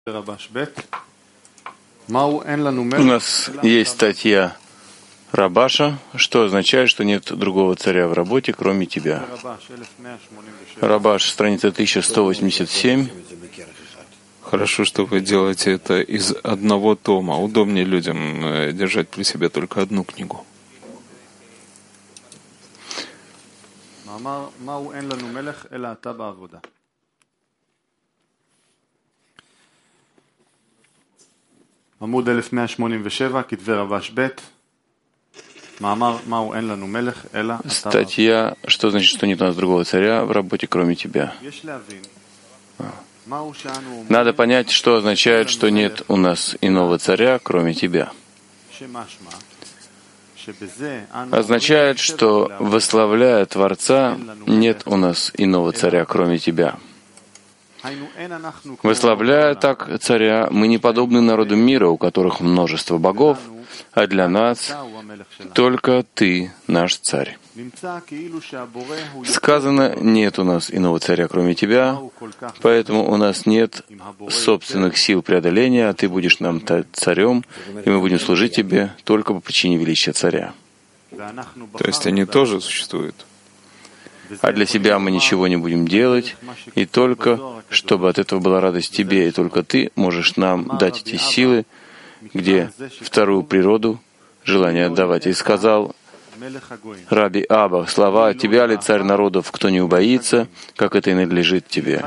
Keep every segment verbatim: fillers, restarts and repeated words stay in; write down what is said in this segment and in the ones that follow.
У нас есть статья Рабаша, что означает, что нет другого царя в работе, кроме тебя. Рабаш, страница тысяча сто восемьдесят семь. Хорошо, что вы делаете это из одного тома. Удобнее людям держать при себе только одну книгу. עמוד אלף מאה שמונים ושבע, כתבי רבש ב', מאמר מהו אין לנו מלך, אלא אתה. Статья, что значит, что нет у нас другого царя в работе, кроме тебя. Надо понять, что означает, что нет у нас иного царя, кроме тебя. Означает, что, восславляя Творца, нет у нас иного царя, кроме тебя. Восславляя так царя, мы не подобны народу мира, у которых множество богов, а для нас только ты наш царь. Сказано, нет у нас иного царя, кроме тебя, поэтому у нас нет собственных сил преодоления, а ты будешь нам царем, и мы будем служить тебе только по причине величия царя. То есть они тоже существуют? А для себя мы ничего не будем делать, и только, чтобы от этого была радость тебе, и только ты можешь нам дать эти силы, где вторую природу, желание отдавать. И сказал Раби Аба, слова «Тебя ли царь народов, кто не убоится, как это и надлежит тебе».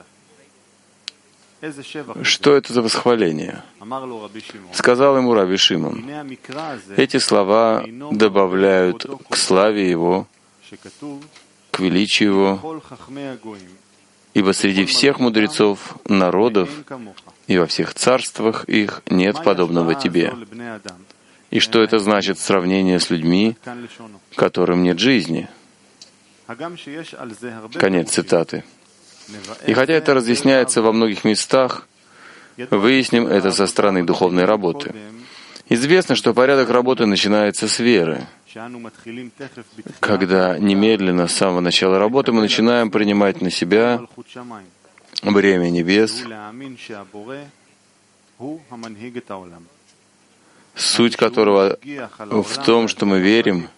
Что это за восхваление? Сказал ему Раби Шимон. Эти слова добавляют к славе его, к величию его, ибо среди всех мудрецов народов и во всех царствах их нет подобного тебе. И что это значит сравнение с людьми, которым нет жизни? Конец цитаты. И хотя это разъясняется во многих местах, выясним это со стороны духовной работы. Известно, что порядок работы начинается с веры, когда немедленно с самого начала работы мы начинаем принимать на себя бремя небес, суть которого в том, что мы верим,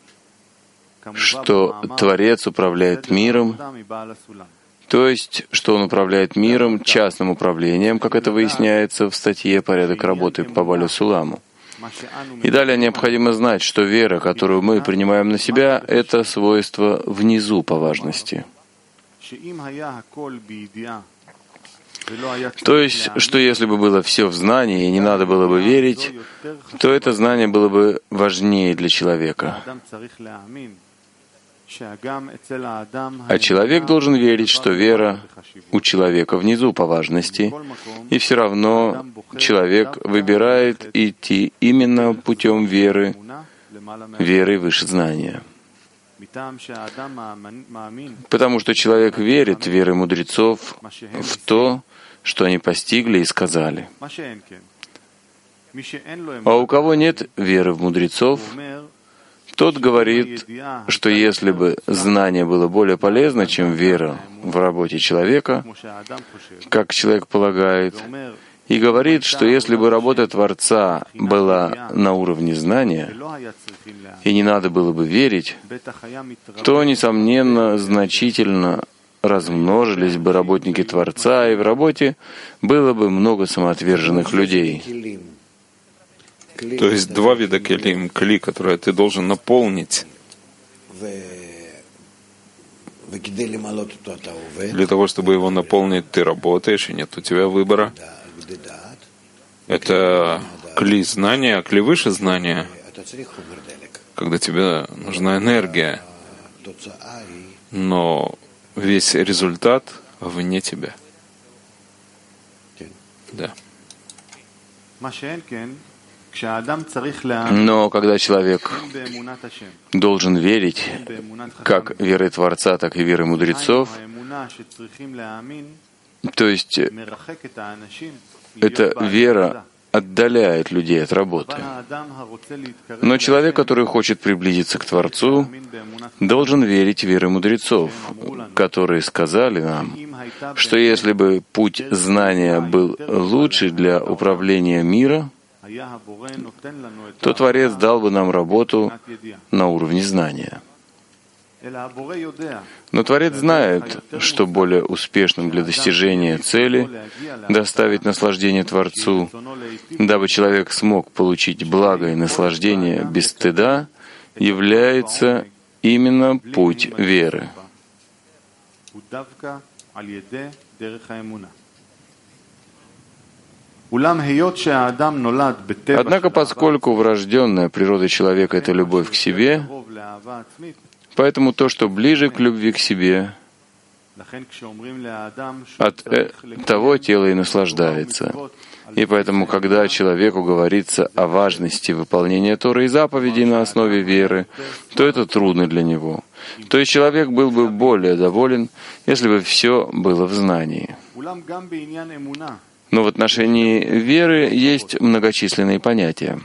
что Творец управляет миром, то есть, что Он управляет миром частным управлением, как это выясняется в статье «Порядок работы» по Балю Суламу. И далее необходимо знать, что вера, которую мы принимаем на себя, это свойство внизу по важности. То есть, что если бы было все в знании и не надо было бы верить, то это знание было бы важнее для человека. А человек должен верить, что вера у человека внизу по важности, и все равно человек выбирает идти именно путем веры, веры выше знания. Потому что человек верит верой мудрецов в то, что они постигли и сказали. А у кого нет веры в мудрецов, тот говорит, что если бы знание было более полезно, чем вера в работе человека, как человек полагает, и говорит, что если бы работа Творца была на уровне знания, и не надо было бы верить, то, несомненно, значительно размножились бы работники Творца, и в работе было бы много самоотверженных людей. То есть два вида келим, кли, которые ты должен наполнить. Для того, чтобы его наполнить, ты работаешь, и нет у тебя выбора. Это кли знания, а кли выше знания, когда тебе нужна энергия, но весь результат вне тебя. Да. Но когда человек должен верить как верой Творца, так и верой мудрецов, то есть эта вера отдаляет людей от работы. Но человек, который хочет приблизиться к Творцу, должен верить верой мудрецов, которые сказали нам, что если бы путь знания был лучше для управления мира, то Творец дал бы нам работу на уровне знания. Но Творец знает, что более успешным для достижения цели доставить наслаждение Творцу, дабы человек смог получить благо и наслаждение без стыда, является именно путь веры. Однако, поскольку врожденная природа человека — это любовь к себе, поэтому то, что ближе к любви к себе, от того тело и наслаждается. И поэтому, когда человеку говорится о важности выполнения Торы и заповедей на основе веры, то это трудно для него. То есть человек был бы более доволен, если бы все было в знании. Но в отношении веры есть многочисленные понятия.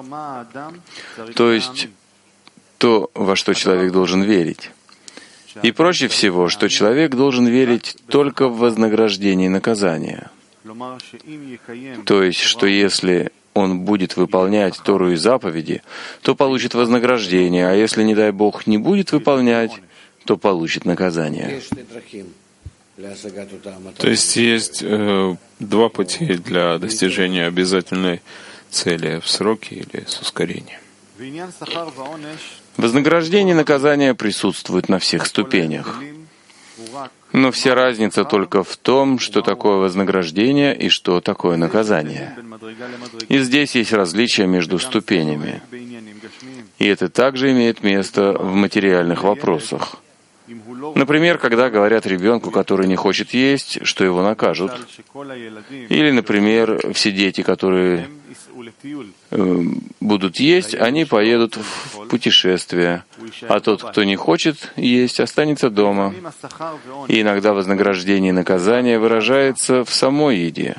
То есть то, во что человек должен верить. И проще всего, что человек должен верить только в вознаграждение наказания. То есть, что если он будет выполнять Тору и заповеди, то получит вознаграждение, а если, не дай Бог, не будет выполнять, то получит наказание. То есть есть э, два пути для достижения обязательной цели: в сроки или с ускорением. Вознаграждение и наказание присутствуют на всех ступенях. Но вся разница только в том, что такое вознаграждение и что такое наказание. И здесь есть различия между ступенями. И это также имеет место в материальных вопросах. Например, когда говорят ребенку, который не хочет есть, что его накажут. Или, например, все дети, которые э, будут есть, они поедут в путешествие, а тот, кто не хочет есть, останется дома. И иногда вознаграждение и наказание выражается в самой еде.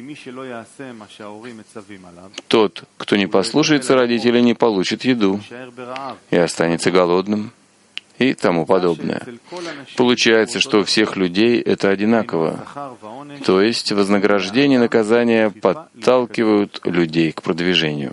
Тот, кто не послушается родителей, не получит еду и останется голодным, и тому подобное. Получается, что у всех людей это одинаково. То есть вознаграждение и наказание подталкивают людей к продвижению.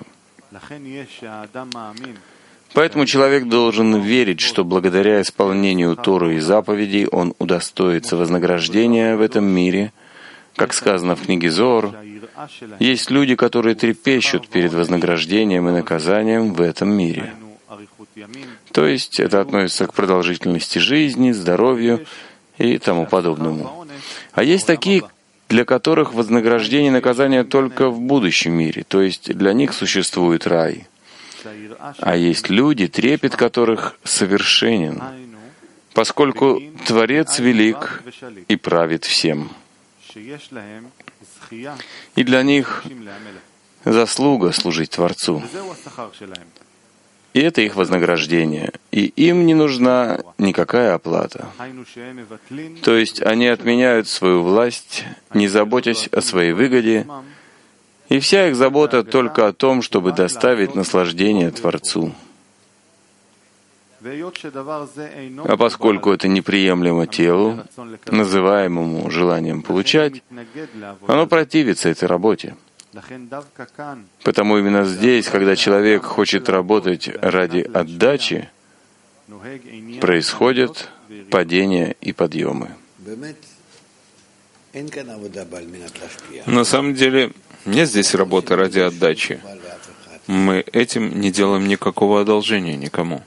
Поэтому человек должен верить, что благодаря исполнению Торы и заповедей он удостоится вознаграждения в этом мире. Как сказано в книге Зоар, есть люди, которые трепещут перед вознаграждением и наказанием в этом мире. То есть это относится к продолжительности жизни, здоровью и тому подобному. А есть такие, для которых вознаграждение и наказание только в будущем мире, то есть для них существует рай. А есть люди, трепет которых совершенен, поскольку Творец велик и правит всем. И для них заслуга служить Творцу. И это их вознаграждение. И им не нужна никакая оплата. То есть они отменяют свою власть, не заботясь о своей выгоде, и вся их забота только о том, чтобы доставить наслаждение Творцу. А поскольку это неприемлемо телу, называемому желанием получать, оно противится этой работе. Потому именно здесь, когда человек хочет работать ради отдачи, происходят падения и подъемы. На самом деле, нет здесь работы ради отдачи. Мы этим не делаем никакого одолжения никому.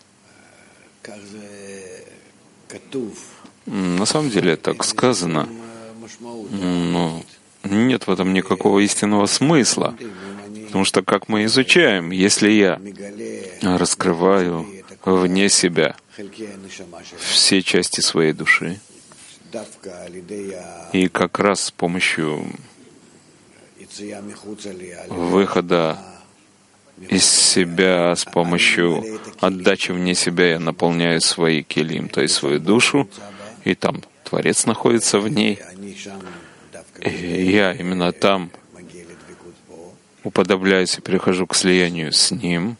На самом деле так сказано, но нет в этом никакого истинного смысла, потому что как мы изучаем, если я раскрываю вне себя все части своей души, и как раз с помощью выхода из себя, с помощью отдачи вне себя я наполняю свои келим, то есть свою душу, и там Творец находится в ней. И я именно там уподобляюсь и перехожу к слиянию с Ним.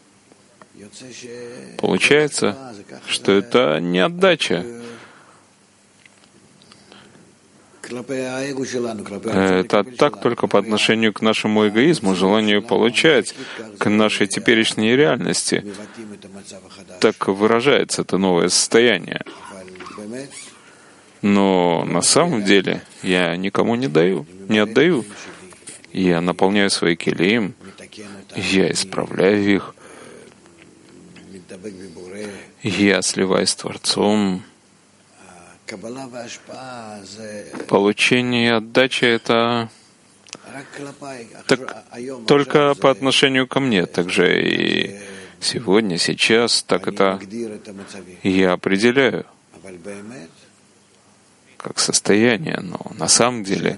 Получается, что это не отдача. Это так только по отношению к нашему эгоизму, желанию получать, к нашей теперешней реальности. Так выражается это новое состояние. Но на самом деле я никому не даю, не отдаю. Я наполняю свои келим, я исправляю их, я сливаюсь с Творцом. Получение и отдача — это так, только по отношению ко мне, также и сегодня, сейчас, так это я определяю как состояние, но на самом деле,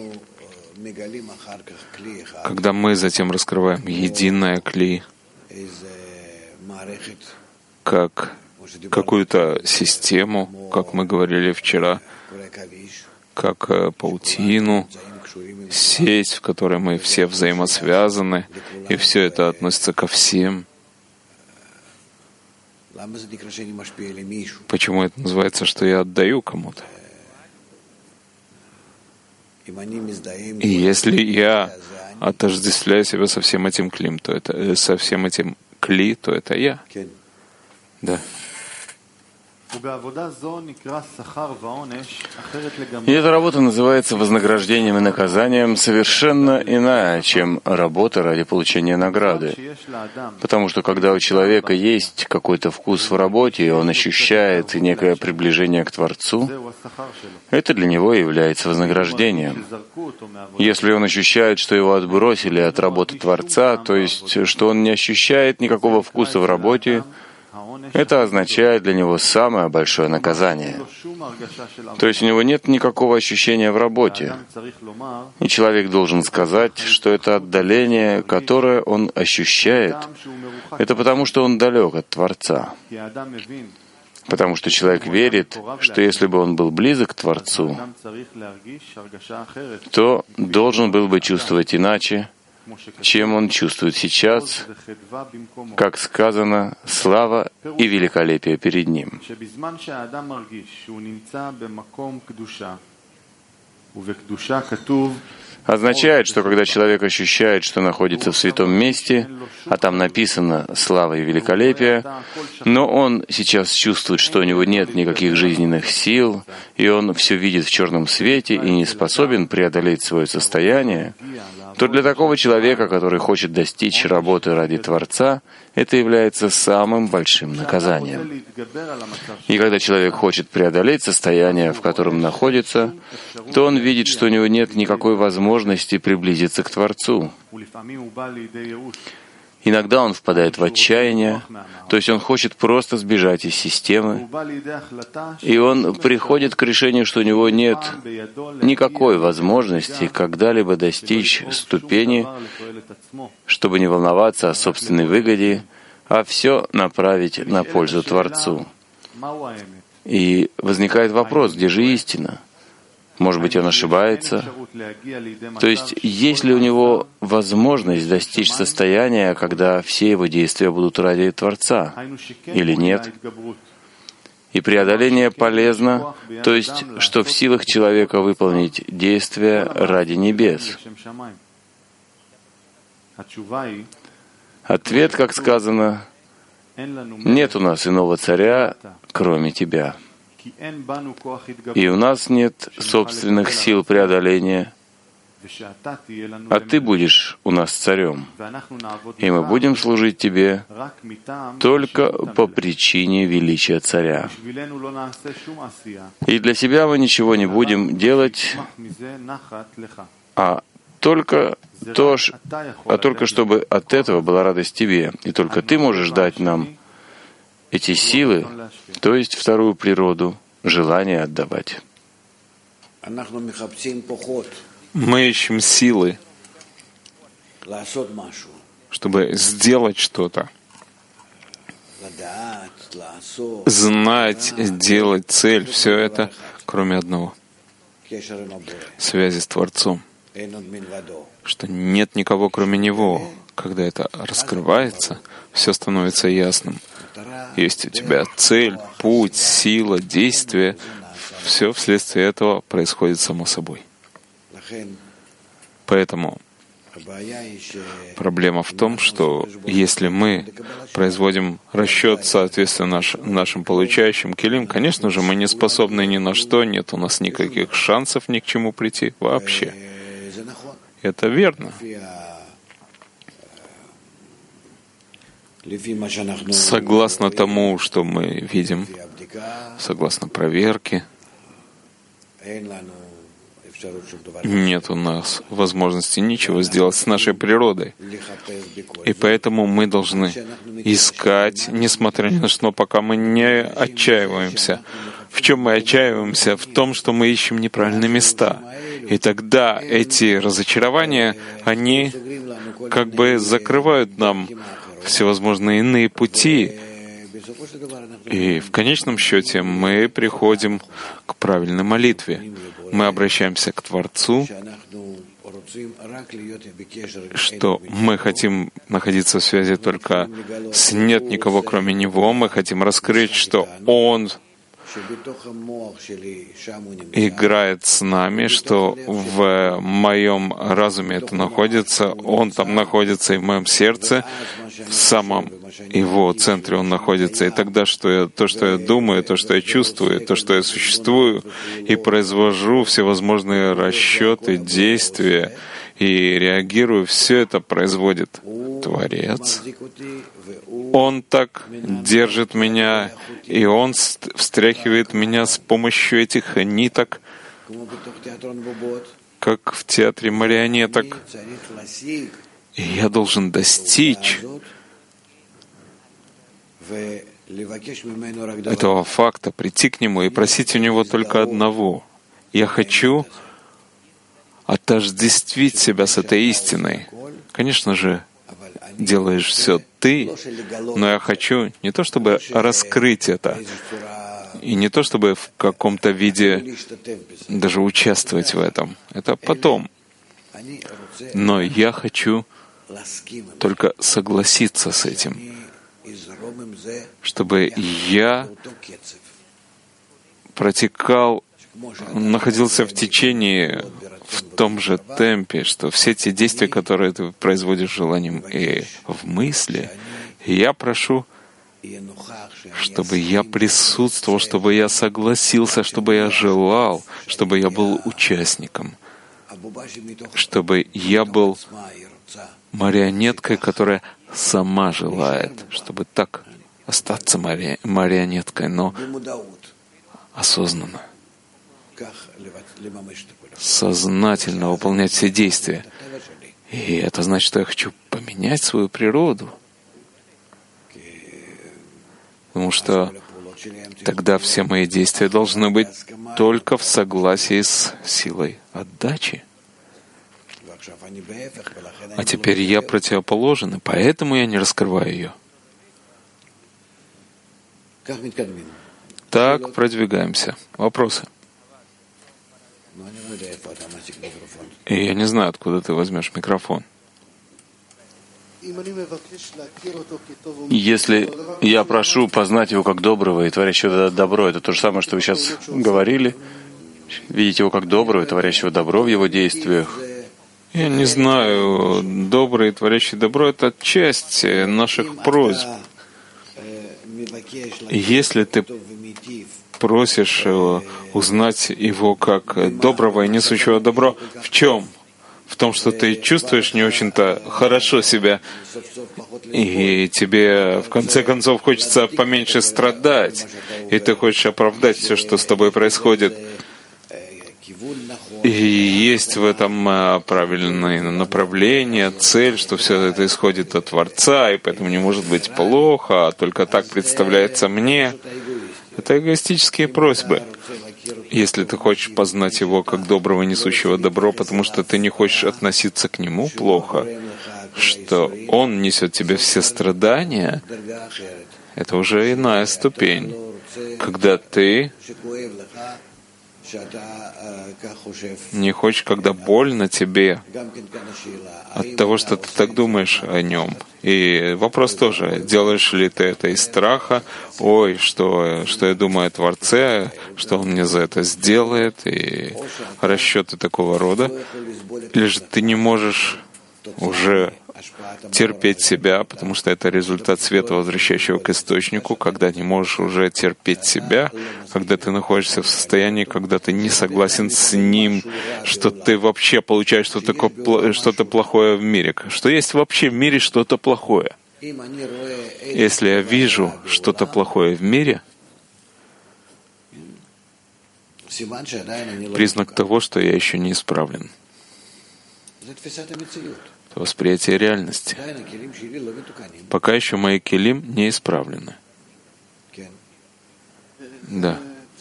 когда мы затем раскрываем единое кли, как какую-то систему, как мы говорили вчера, как паутину, сеть, в которой мы все взаимосвязаны, и все это относится ко всем. Почему это называется, что я отдаю кому-то? И если я отождествляю себя со всем этим клим, то это со всем этим кли, то это я. Да. И эта работа называется вознаграждением и наказанием совершенно иная, чем работа ради получения награды. Потому что когда у человека есть какой-то вкус в работе, и он ощущает некое приближение к Творцу, это для него является вознаграждением. Если он ощущает, что его отбросили от работы Творца, то есть, что он не ощущает никакого вкуса в работе, это означает для него самое большое наказание. То есть у него нет никакого ощущения в работе. И человек должен сказать, что это отдаление, которое он ощущает, это потому, что он далек от Творца. Потому что человек верит, что если бы он был близок к Творцу, то должен был бы чувствовать иначе, чем он чувствует сейчас, как сказано, слава и великолепие перед ним. Означает, что когда человек ощущает, что находится в святом месте, а там написано «слава и великолепие», но он сейчас чувствует, что у него нет никаких жизненных сил, и он все видит в черном свете и не способен преодолеть свое состояние, то для такого человека, который хочет достичь работы ради Творца, это является самым большим наказанием. И когда человек хочет преодолеть состояние, в котором находится, то он видит, что у него нет никакой возможности приблизиться к Творцу. Иногда он впадает в отчаяние, то есть он хочет просто сбежать из системы, и он приходит к решению, что у него нет никакой возможности когда-либо достичь ступени, чтобы не волноваться о собственной выгоде, а все направить на пользу Творцу. И возникает вопрос, где же истина? Может быть, он ошибается? То есть, есть ли у него возможность достичь состояния, когда все его действия будут ради Творца, или нет? И преодоление полезно, то есть, что в силах человека выполнить действия ради небес. Ответ, как сказано, нет у нас иного царя, кроме тебя. И у нас нет собственных сил преодоления, а Ты будешь у нас царем, и мы будем служить Тебе только по причине величия царя. И для себя мы ничего не будем делать, а только то, а только чтобы от этого была радость Тебе, и только Ты можешь дать нам эти силы, то есть вторую природу, желание отдавать. Мы ищем силы, чтобы сделать что-то, знать, делать цель, все это, кроме одного — связи с Творцом, что нет никого, кроме Него. Когда это раскрывается, все становится ясным. Есть у тебя цель, путь, сила, действие, все вследствие этого происходит само собой. Поэтому проблема в том, что если мы производим расчет соответственно наш, нашим получающим келим, конечно же, мы не способны ни на что, нет у нас никаких шансов ни к чему прийти вообще. Это верно. Согласно тому, что мы видим, согласно проверке, нет у нас возможности ничего сделать с нашей природой. И поэтому мы должны искать, несмотря ни на что, пока мы не отчаиваемся. В чем мы отчаиваемся? В том, что мы ищем неправильные места. И тогда эти разочарования, они как бы закрывают нам всевозможные иные пути. И в конечном счете мы приходим к правильной молитве. Мы обращаемся к Творцу, что мы хотим находиться в связи только с нет никого, кроме Него. Мы хотим раскрыть, что Он играет с нами, что в моем разуме это находится, Он там находится и в моем сердце, в самом Его центре Он находится. И тогда что я, то, что я думаю, то, что я чувствую, то, что я существую, и произвожу всевозможные расчеты, действия, и реагирую, все это производит Творец. Он так держит меня, и Он встряхивает меня с помощью этих ниток, как в театре марионеток. И я должен достичь этого факта, прийти к Нему и просить у Него только одного. Я хочу отождествить себя с этой истиной. Конечно же, делаешь все ты, но я хочу не то чтобы раскрыть это, и не то чтобы в каком-то виде даже участвовать в этом. Это потом. Но я хочу только согласиться с этим, чтобы я протекал, находился в течении, в том же темпе, что все те действия, которые ты производишь желанием и в мысли, я прошу, чтобы я присутствовал, чтобы я согласился, чтобы я желал, чтобы я был участником, чтобы я был марионеткой, которая сама желает, чтобы так остаться мари... марионеткой, но осознанно, сознательно выполнять все действия. И это значит, что я хочу поменять свою природу. Потому что тогда все мои действия должны быть только в согласии с силой отдачи. А теперь я противоположен, и поэтому я не раскрываю ее. Так продвигаемся. Вопросы? И я не знаю, откуда ты возьмешь микрофон. Если я прошу познать Его как доброго и творящего добро, это то же самое, что вы сейчас говорили. Видеть Его как доброго и творящего добро в Его действиях. Я не знаю, добрый и творящий добро — это часть наших просьб. Если ты просишь узнать Его как доброго и несущего добро, в чем? В том, что ты чувствуешь не очень-то хорошо себя, и тебе в конце концов хочется поменьше страдать, и ты хочешь оправдать все, что с тобой происходит. И есть в этом правильное направление, цель, что все это исходит от Творца, и поэтому не может быть плохо, а только так представляется мне. Это эгоистические просьбы. Если ты хочешь познать Его как доброго, несущего добро, потому что ты не хочешь относиться к Нему плохо, что Он несет тебе все страдания, это уже иная ступень. Когда ты Не хочешь, когда больно тебе от того, что ты так думаешь о нем. И вопрос тоже, делаешь ли ты это из страха, ой, что, что я думаю о Творце, что он мне за это сделает, и расчеты такого рода, или же ты не можешь уже терпеть себя, потому что это результат света, возвращающего к источнику, когда не можешь уже терпеть себя, когда ты находишься в состоянии, когда ты не согласен с ним, что ты вообще получаешь что-то, что-то плохое в мире, что есть вообще в мире что-то плохое. Если я вижу что-то плохое в мире, признак того, что я еще не исправлен. Это восприятие реальности. Пока еще мои келим не исправлены. Да.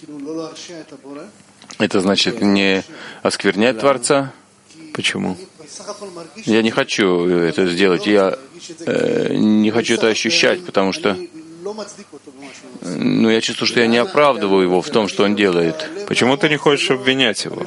Это значит не осквернять Творца? Почему? Я не хочу это сделать. Я э, не хочу это ощущать, потому что ну, я чувствую, что я не оправдываю его в том, что он делает. Почему ты не хочешь обвинять его?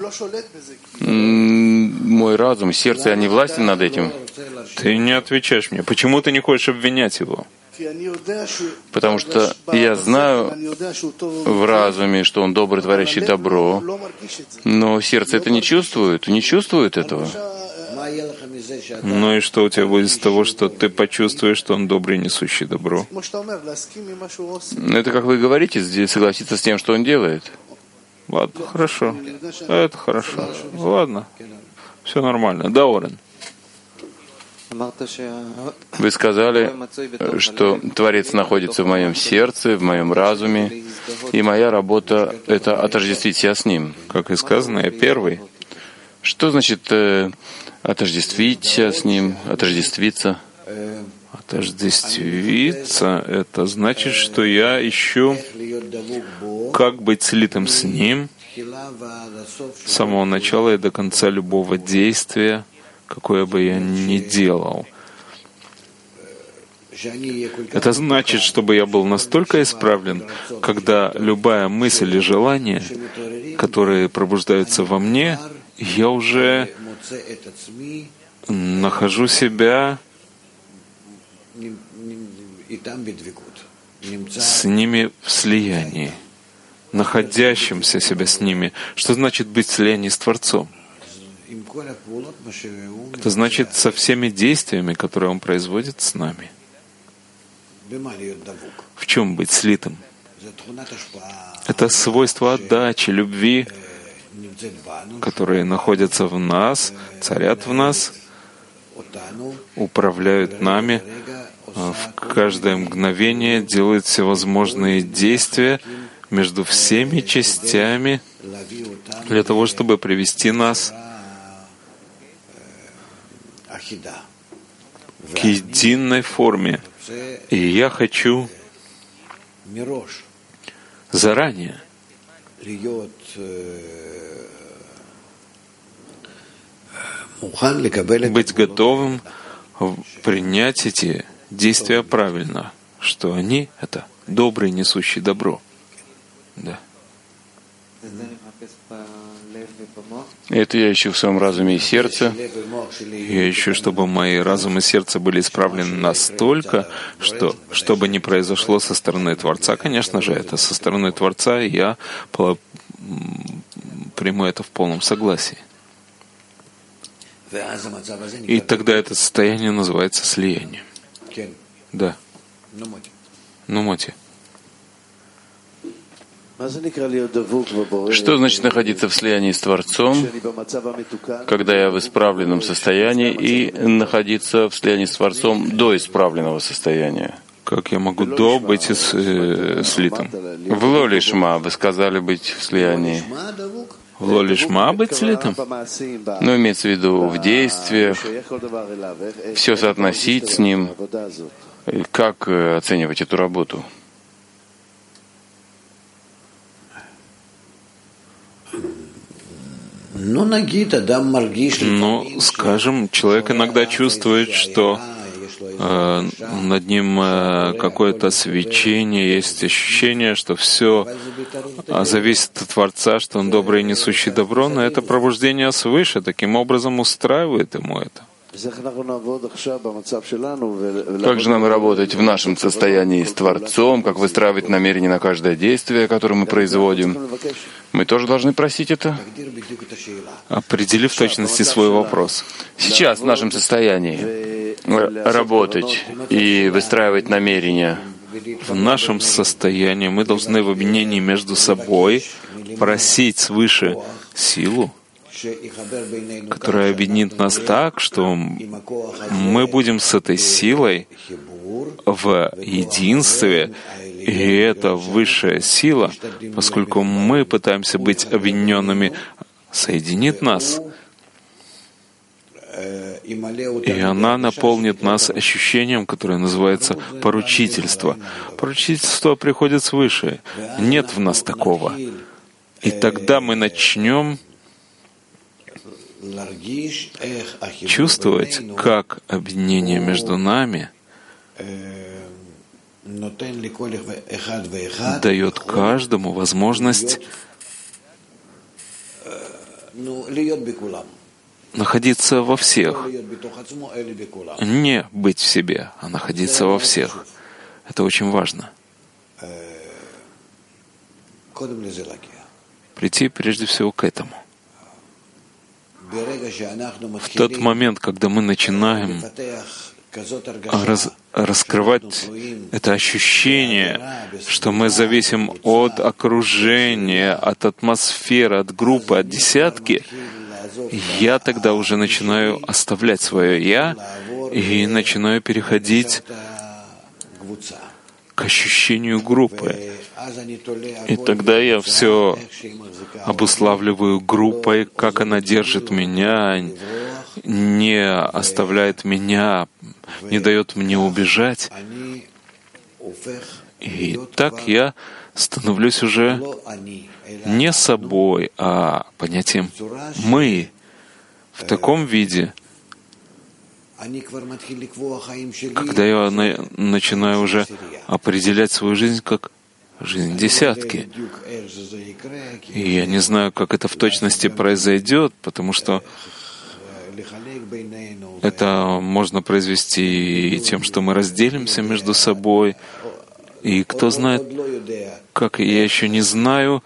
Мой разум, сердце, я не властен над этим. Ты не отвечаешь мне. Почему ты не хочешь обвинять его? Потому что я знаю в разуме, что он добрый, творящий добро, но сердце это не чувствует, не чувствует этого. Ну и что у тебя будет с того, что ты почувствуешь, что он добрый, несущий добро? Это, как вы говорите, здесь согласиться с тем, что он делает. Ладно, хорошо. Это хорошо. Ладно. Все нормально. Да, Орен? Вы сказали, что Творец находится в моем сердце, в моем разуме, и моя работа — это отождествить себя с Ним. Как и сказано, я первый. Что значит э, отождествить себя с Ним, отождествиться? Отождествиться — это значит, что я ищу, как быть слитым с Ним с самого начала и до конца любого действия, какое бы я ни делал. Это значит, чтобы я был настолько исправлен, когда любая мысль и желание, которые пробуждаются во мне, я уже нахожу себя с ними в слиянии, находящимся себя с ними. Что значит быть в слиянии с Творцом? Это значит со всеми действиями, которые Он производит с нами. В чем быть слитым? Это свойство отдачи, любви, которые находятся в нас, царят в нас, управляют нами, в каждое мгновение делают всевозможные действия между всеми частями для того, чтобы привести нас к единой форме. И я хочу заранее быть готовым принять эти действия правильно, что они — это добрый, несущий добро. Да. Это я ищу в своем разуме и сердце. Я ищу, чтобы мои разум и сердце были исправлены настолько, что, что бы ни произошло со стороны Творца, конечно же, это со стороны Творца, и я приму это в полном согласии. И тогда это состояние называется слиянием. Да. Ну, Моти. Что значит находиться в слиянии с Творцом, когда я в исправленном состоянии, и находиться в слиянии с Творцом до исправленного состояния? Как я могу до быть э, слитым? В Лолишма вы сказали быть в слиянии. В Лолишма быть слитым? Ну, имеется в виду в действиях, все соотносить с Ним. Как оценивать эту работу? Ну, скажем, человек иногда чувствует, что э, над ним э, какое-то свечение, есть ощущение, что все зависит от Творца, что он добрый и несущий добро, но это пробуждение свыше, таким образом устраивает ему это. Как же нам работать в нашем состоянии с Творцом, как выстраивать намерение на каждое действие, которое мы производим? Мы тоже должны просить это? Определи в точности свой вопрос. Сейчас в нашем состоянии работать и выстраивать намерения. В нашем состоянии мы должны в объединении между собой просить свыше силу, которая объединит нас так, что мы будем с этой силой в единстве, и эта высшая сила, поскольку мы пытаемся быть объединенными, соединит нас, и она наполнит нас ощущением, которое называется поручительство. Поручительство приходит свыше. Нет в нас такого. И тогда мы начнем чувствовать, как объединение между нами дает каждому возможность находиться во всех. Не быть в себе, а находиться во всех. Это очень важно. Прийти прежде всего к этому. В тот момент, когда мы начинаем раз, раскрывать это ощущение, что мы зависим от окружения, от атмосферы, от группы, от десятки, я тогда уже начинаю оставлять свое «я» и начинаю переходить к ощущению группы. И тогда я все обуславливаю группой, как она держит меня, не оставляет меня, не дает мне убежать. И так я становлюсь уже не собой, а понятием «мы» в таком виде, когда я на, начинаю уже определять свою жизнь как жизнь десятки. И я не знаю, как это в точности произойдет, потому что это можно произвести тем, что мы разделимся между собой. И кто знает, как я еще не знаю,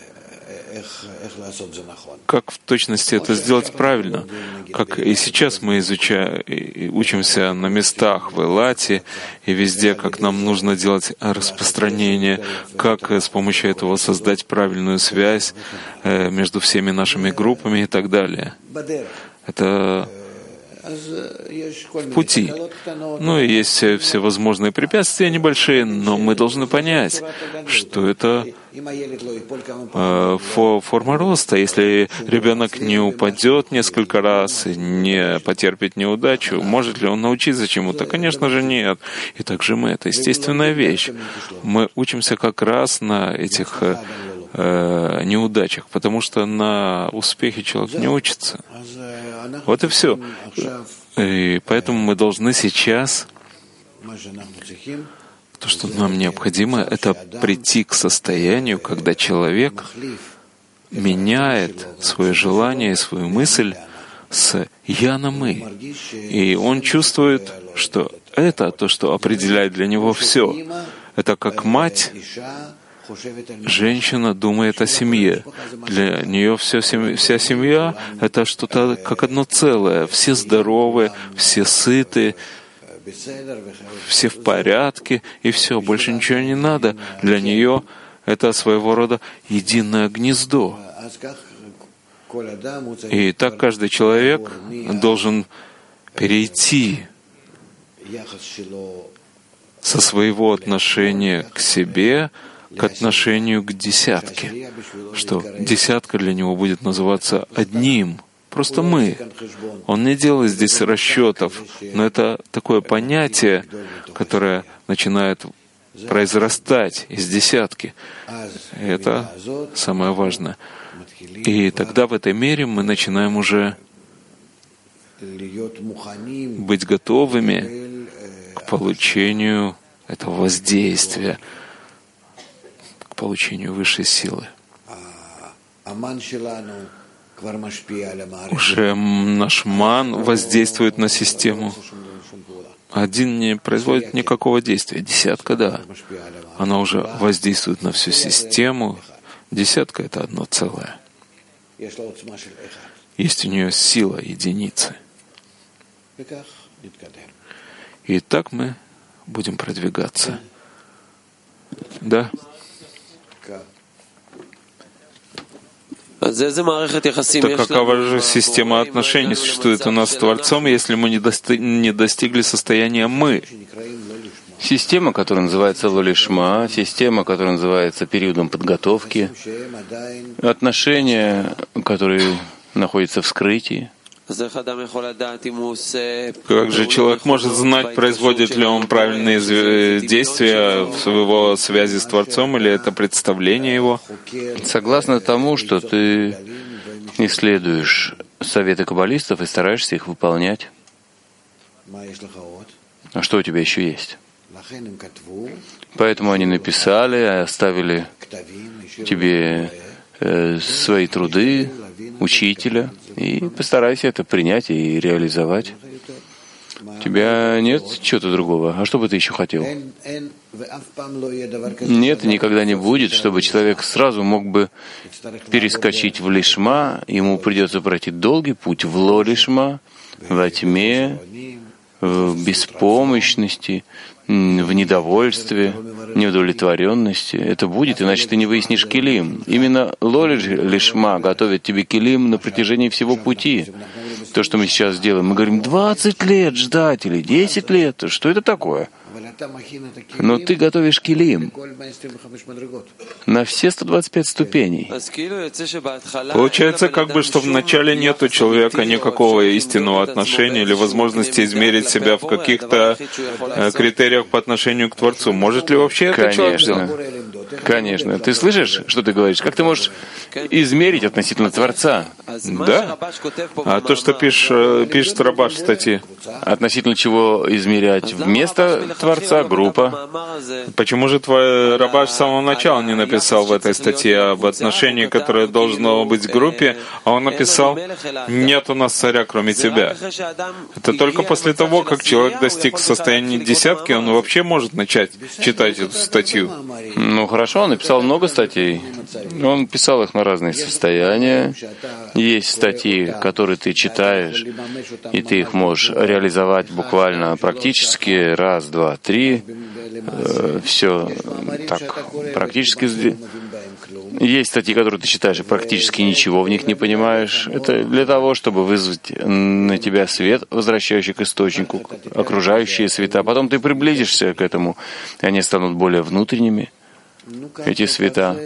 как в точности это сделать правильно. Как и сейчас мы изучаем, учимся на местах в Элате и везде, как нам нужно делать распространение, как с помощью этого создать правильную связь между всеми нашими группами и так далее. Это в пути. Ну и есть всевозможные препятствия небольшие, но мы должны понять, что это э, форма роста. Если ребенок не упадет несколько раз, не потерпит неудачу, может ли он научиться чему-то? Конечно же нет. И также мы — это естественная вещь. Мы учимся как раз на этих э, неудачах, потому что на успехе человек не учится. Вот и все. И поэтому мы должны сейчас, то, что нам необходимо, это прийти к состоянию, когда человек меняет свое желание и свою мысль с «я» на «мы». И он чувствует, что это то, что определяет для него все. Это как мать. Женщина думает о семье. Для нее вся семья, вся семья — это что-то как одно целое. Все здоровы, все сыты, все в порядке, и все, больше ничего не надо. Для нее это своего рода единое гнездо. И так каждый человек должен перейти со своего отношения к себе к отношению к десятке, что десятка для него будет называться одним, просто мы. Он не делает здесь расчетов, но это такое понятие, которое начинает произрастать из десятки. И это самое важное. И тогда в этой мере мы начинаем уже быть готовыми к получению этого воздействия, к получению высшей силы. Уже наш ман воздействует на систему. Один не производит никакого действия, десятка — да. Она уже воздействует на всю систему. Десятка — это одно целое. Есть у нее сила единицы. И так мы будем продвигаться. Да? Так какова же система отношений существует у нас с Творцом, если мы не, дости- не достигли состояния «мы»? Система, которая называется лолишма, система, которая называется периодом подготовки, отношения, которые находятся в скрытии. Как же человек может знать, производит ли он правильные действия в его связи с Творцом, или это представление его? Согласно тому, что ты исследуешь советы каббалистов и стараешься их выполнять. А что у тебя еще есть? Поэтому они написали, оставили тебе э, свои труды, учителя, и постарайся это принять и реализовать. У тебя нет чего-то другого. А что бы ты еще хотел? Нет, никогда не будет, чтобы человек сразу мог бы перескочить в лишма, ему придется пройти долгий путь в ло-лишма, во тьме, в беспомощности, в недовольстве, неудовлетворенности. Это будет, иначе ты не выяснишь килим. Именно ло-лишма готовит тебе килим на протяжении всего пути. То, что мы сейчас делаем, мы говорим двадцать лет ждать или десять лет. Что это такое? Но ты готовишь килим на все сто двадцать пять ступеней. Получается, как бы, что вначале нет у человека никакого истинного отношения или возможности измерить себя в каких-то э, критериях по отношению к Творцу. Может ли вообще это человек сделать? Конечно. Ты слышишь, что ты говоришь? Как ты можешь измерить относительно Творца? Да. А то, что пишет, пишет Рабаш в статье. Относительно чего измерять? Вместо Творца группа. Почему же твой Рабаш с самого начала не написал в этой статье об отношении, которое должно быть в группе, а он написал: «Нет у нас царя, кроме тебя». Это только после того, как человек достиг состояния десятки, он вообще может начать читать эту статью. Ну хорошо, он написал много статей. Он писал их на разные состояния. Есть статьи, которые ты читаешь, и ты их можешь реализовать буквально практически раз, два, три. Э, все так практически. Есть статьи, которые ты читаешь, и практически ничего в них не понимаешь. Это для того, чтобы вызвать на тебя свет, возвращающий к источнику, окружающие света. Потом ты приблизишься к этому, и они станут более внутренними, эти света.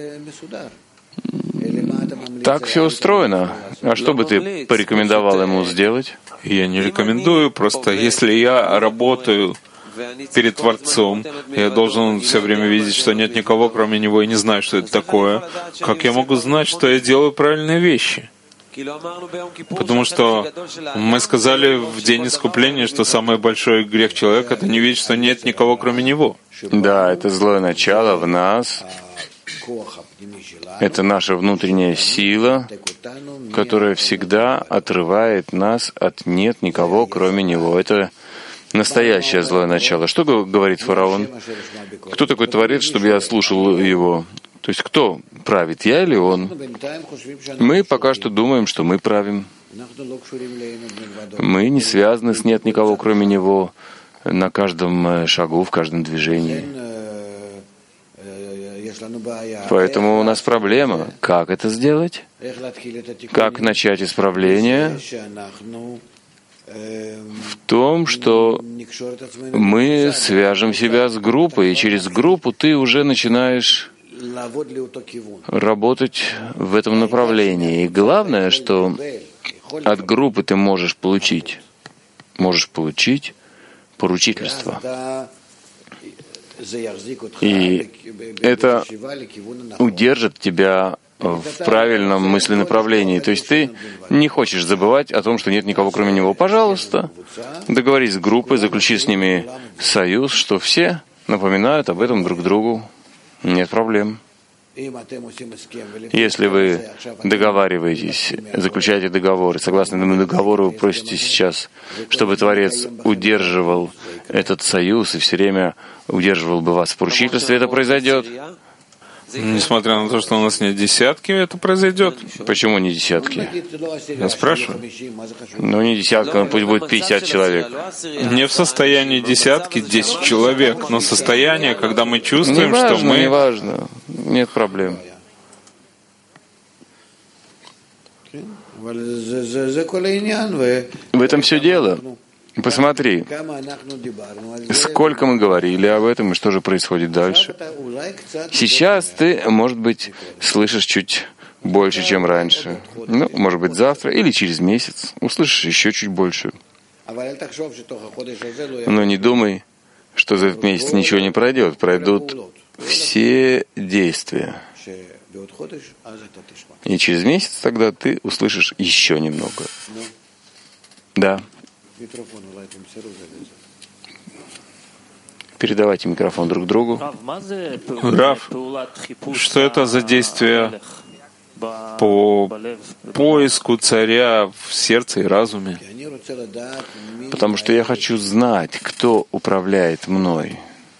Так все устроено. А что бы ты порекомендовал ему сделать? Я не рекомендую, просто если я работаю перед Творцом, я должен все время видеть, что нет никого, кроме Него, и не знаю, что это такое. Как я могу знать, что я делаю правильные вещи? Потому что мы сказали в день искупления, что самый большой грех человека — это не видеть, что нет никого, кроме Него. Да, это злое начало в нас. Это наша внутренняя сила, которая всегда отрывает нас от «нет никого, кроме Него». Это настоящее злое начало. Что говорит фараон? Кто такой Творец, чтобы я слушал его? То есть кто правит, я или он? Мы пока что думаем, что мы правим. Мы не связаны с «нет никого, кроме Него» на каждом шагу, в каждом движении. Поэтому у нас проблема. Как это сделать? Как начать исправление? В том, что мы свяжем себя с группой, и через группу ты уже начинаешь работать в этом направлении. И главное, что от группы ты можешь получить, можешь получить поручительство. И это удержит тебя в правильном мысленаправлении. То есть ты не хочешь забывать о том, что нет никого кроме него. Пожалуйста, договорись с группой, заключи с ними союз, что все напоминают об этом друг другу. Нет проблем. Если вы договариваетесь, заключаете договор, и согласно этому договору просите сейчас, чтобы Творец удерживал этот союз и все время удерживал бы вас в поручительстве, это произойдет. Несмотря на то, что у нас нет десятки, это произойдет. Почему не десятки? Я спрашиваю. Ну, не десятка, пусть будет пятьдесят человек. Не в состоянии десятки, десять человек, но состояние, когда мы чувствуем, не важно, что мы... Не важно, нет проблем. В этом все дело. Посмотри, сколько мы говорили об этом и что же происходит дальше. Сейчас ты, может быть, слышишь чуть больше, чем раньше. Ну, может быть, завтра или через месяц услышишь еще чуть больше. Но не думай, что за этот месяц ничего не пройдет. Пройдут все действия. И через месяц тогда ты услышишь еще немного. Да. Передавайте микрофон друг другу. Рав, что это за действие по поиску царя в сердце и разуме? Потому что я хочу знать, кто управляет мной.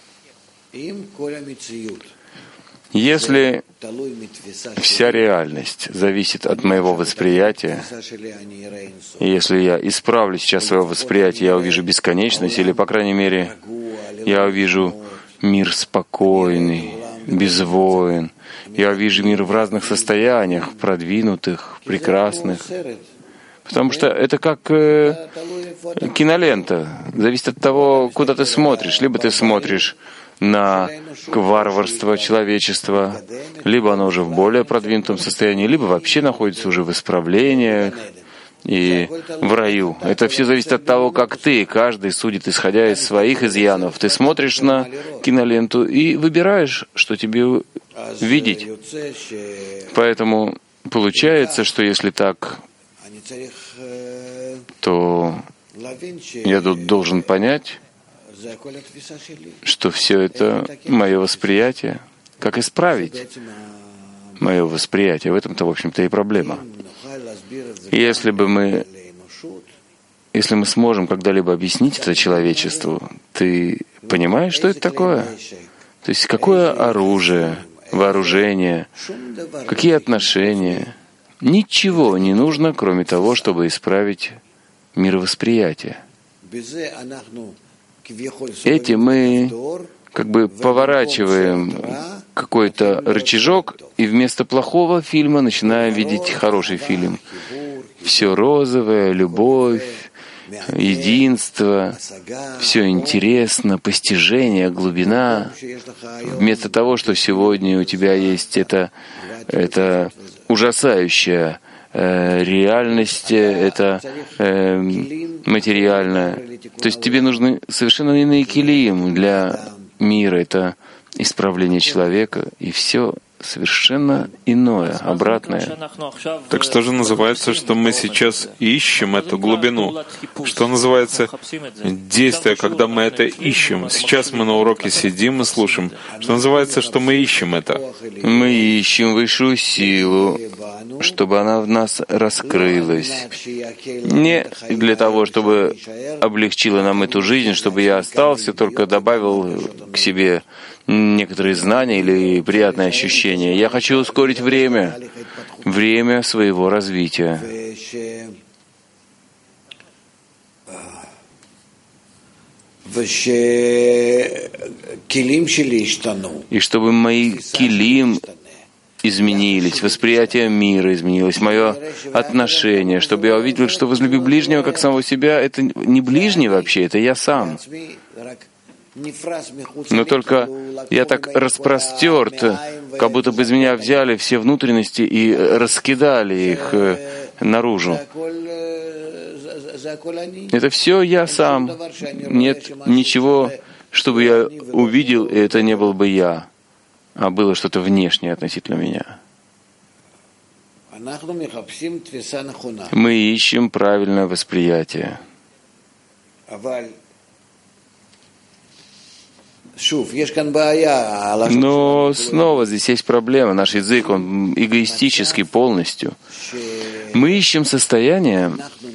Если вся реальность зависит от моего восприятия, и если я исправлю сейчас свое восприятие, я увижу бесконечность, или, по крайней мере, я увижу мир спокойный, без войн, я увижу мир в разных состояниях, продвинутых, прекрасных. Потому что это как э, кинолента, зависит от того, куда ты смотришь. Либо ты смотришь на варварство человечества, либо оно уже в более продвинутом состоянии, либо вообще находится уже в исправлениях и в раю. Это все зависит от того, как ты, каждый судит, исходя из своих изъянов. Ты смотришь на киноленту и выбираешь, что тебе видеть. Поэтому получается, что если так, то я тут должен понять, что все это мое восприятие. Как исправить мое восприятие? В этом-то, в общем-то, и проблема. Если бы мы, если мы сможем когда-либо объяснить это человечеству, ты понимаешь, что это такое? То есть какое оружие, вооружение, какие отношения? Ничего не нужно, кроме того, чтобы исправить мировосприятие. Этим мы как бы поворачиваем какой-то рычажок, и вместо плохого фильма начинаем видеть хороший фильм. Все розовое, любовь, единство, все интересно, постижение, глубина. Вместо того, что сегодня у тебя есть это, это ужасающая э, реальность, это э, материальная. То есть тебе нужны совершенно иные килим для мира. Это исправление человека, и все совершенно иное, обратное. Так что же называется, что мы сейчас ищем эту глубину? Что называется действие, когда мы это ищем? Сейчас мы на уроке сидим и слушаем. Что называется, что мы ищем это? Мы ищем высшую силу, чтобы она в нас раскрылась. Не для того, чтобы облегчила нам эту жизнь, чтобы я остался, только добавил к себе некоторые знания или приятные ощущения. Я хочу ускорить время, время своего развития. И чтобы мои килим изменились, восприятие мира изменилось, мое отношение, чтобы я увидел, что возлюби ближнего как самого себя, это не ближний вообще, это я сам. Но только я так распростерт, как будто бы из меня взяли все внутренности и раскидали их наружу. Это все я сам. Нет ничего, чтобы я увидел, и это не был бы я, а было что-то внешнее относительно меня. Мы ищем правильное восприятие. Но снова здесь есть проблема. Наш язык, он эгоистический полностью. Мы ищем состояние,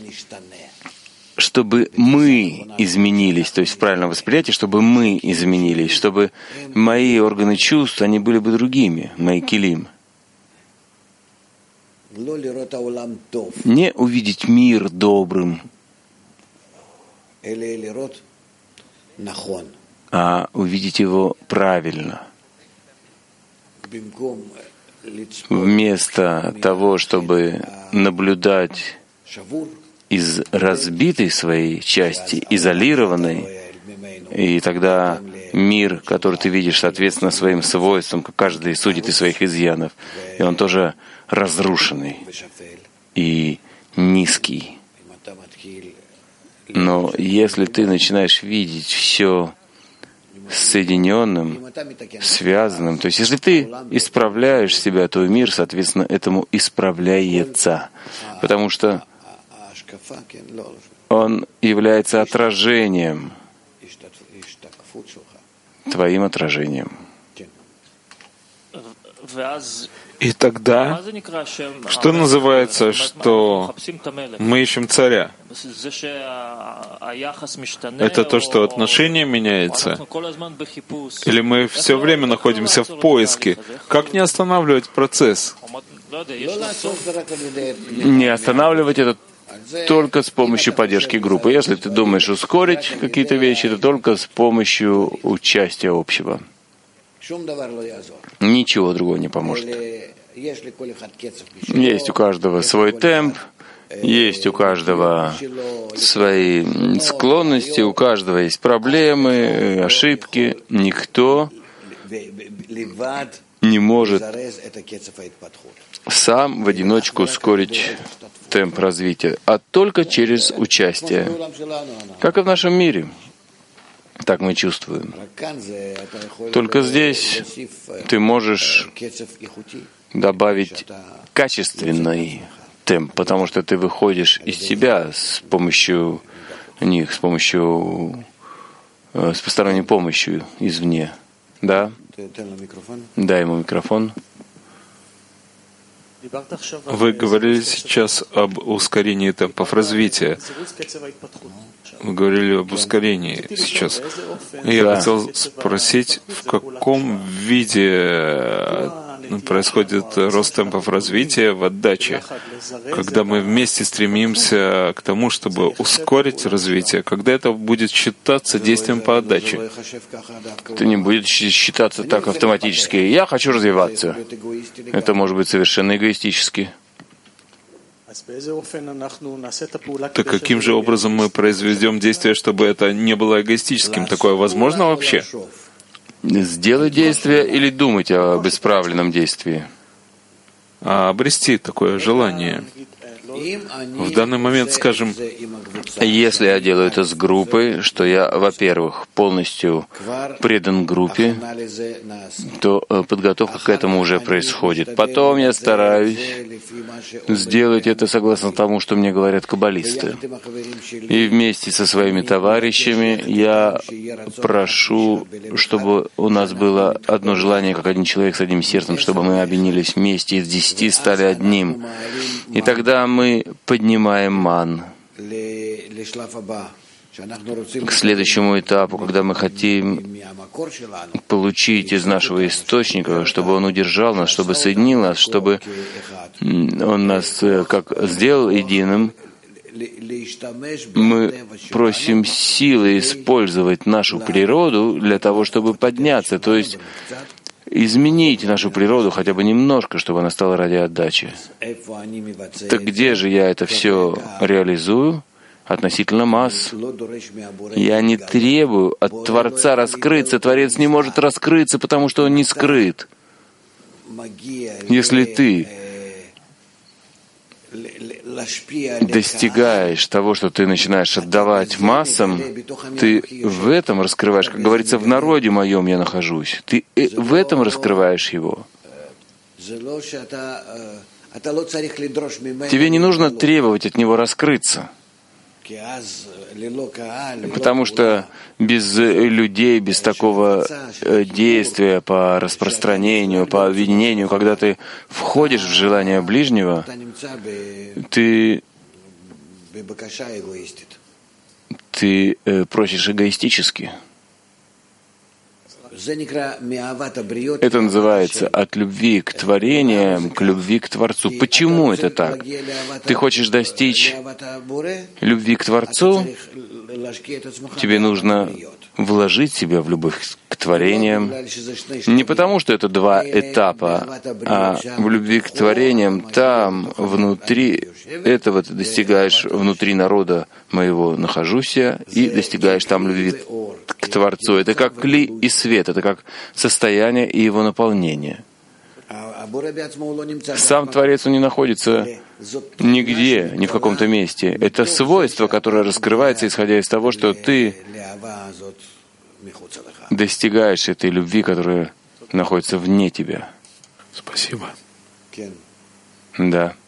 чтобы мы изменились, то есть в правильном восприятии, чтобы мы изменились, чтобы мои органы чувств, они были бы другими, мои килим. Не увидеть мир добрым, а увидеть его правильно. Вместо того, чтобы наблюдать из разбитой своей части, изолированной, и тогда мир, который ты видишь, соответственно своим свойствам, как каждый судит из своих изъянов, и он тоже разрушенный и низкий. Но если ты начинаешь видеть все соединенным, связанным, то есть если ты исправляешь себя, то мир, соответственно, этому исправляется, потому что он является отражением, твоим отражением. И тогда, что называется, что мы ищем царя? Это то, что отношение меняется? Или мы все время находимся в поиске? Как не останавливать процесс? Не останавливать это только с помощью поддержки группы. Если ты думаешь ускорить какие-то вещи, это только с помощью участия общего. Ничего другого не поможет. Есть у каждого свой темп, есть у каждого свои склонности, у каждого есть проблемы, ошибки. Никто не может сам в одиночку ускорить темп развития, а только через участие, как и в нашем мире. Так мы чувствуем. Только здесь ты можешь добавить качественный темп, потому что ты выходишь из себя с помощью них, с помощью, с посторонней помощью извне. Да? Дай ему микрофон. Вы говорили сейчас об ускорении темпов развития. Вы говорили об ускорении сейчас. Я Да. хотел спросить, в каком виде происходит рост темпов развития в отдаче, когда мы вместе стремимся к тому, чтобы ускорить развитие, когда это будет считаться действием по отдаче. Это не будет считаться так автоматически. Я хочу развиваться. Это может быть совершенно эгоистически. Так каким же образом мы произведем действие, чтобы это не было эгоистическим? Такое возможно вообще? Сделать действие или думать об исправленном действии? А обрести такое желание. В данный момент, скажем, если я делаю это с группой, что я, во-первых, полностью предан группе, то подготовка к этому уже происходит. Потом я стараюсь сделать это согласно тому, что мне говорят каббалисты. И вместе со своими товарищами я прошу, чтобы у нас было одно желание, как один человек с одним сердцем, чтобы мы объединились вместе, из десяти стали одним. И тогда мы поднимаем ман к следующему этапу, когда мы хотим получить из нашего источника, чтобы он удержал нас, чтобы соединил нас, чтобы он нас как сделал единым. Мы просим силы использовать нашу природу для того, чтобы подняться, то есть изменить нашу природу хотя бы немножко, чтобы она стала ради отдачи. Так где же я это все реализую? Относительно масс. Я не требую от Творца раскрыться. Творец не может раскрыться, потому что он не скрыт. Если ты достигаешь того, что ты начинаешь отдавать массам, ты в этом раскрываешь, как говорится, в народе моем я нахожусь. Ты в этом раскрываешь его. Тебе не нужно требовать от него раскрыться, потому что без людей, без такого действия по распространению, по объединению, когда ты входишь в желание ближнего, ты, ты просишь эгоистически. Это называется от любви к творениям, к любви к Творцу. Почему это так? Ты хочешь достичь любви к Творцу? Тебе нужно вложить себя в любовь к творениям. Не потому, что это два этапа, а в любви к творениям там, внутри этого ты достигаешь, внутри народа моего нахожусь я, и достигаешь там любви к Творцу. Это как кли и свет, это как состояние и его наполнение. Сам Творец, он не находится нигде, ни в каком-то месте. Это свойство, которое раскрывается, исходя из того, что ты достигаешь этой любви, которая находится вне тебя. Спасибо. Да.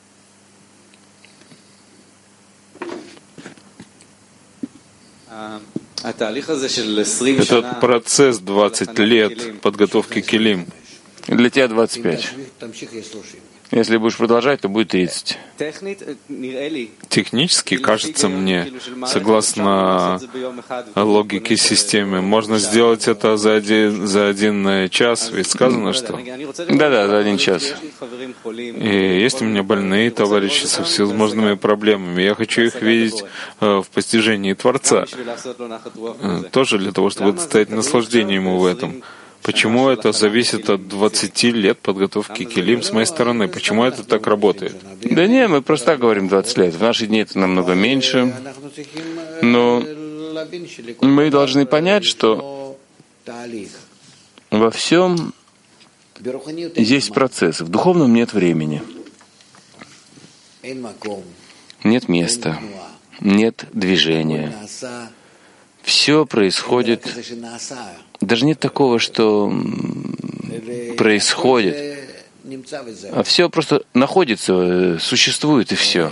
Этот процесс двадцать лет подготовки келим. Для тебя двадцать пять. Если будешь продолжать, то будет тридцать. Технически, кажется мне, согласно логике системы, можно сделать это за один, за один час, ведь сказано, что... Да-да, за один час. И есть у меня больные товарищи со всевозможными проблемами. Я хочу их видеть в постижении Творца. Тоже для того, чтобы доставить наслаждение ему в этом. Почему это зависит от двадцати лет подготовки келим с моей стороны? Почему это так работает? Да не, мы просто так говорим двадцать лет. В наши дни это намного меньше. Но мы должны понять, что во всем есть процесс. В духовном нет времени. Нет места. Нет движения. Все происходит. Даже нет такого, что происходит, а все просто находится, существует, и все.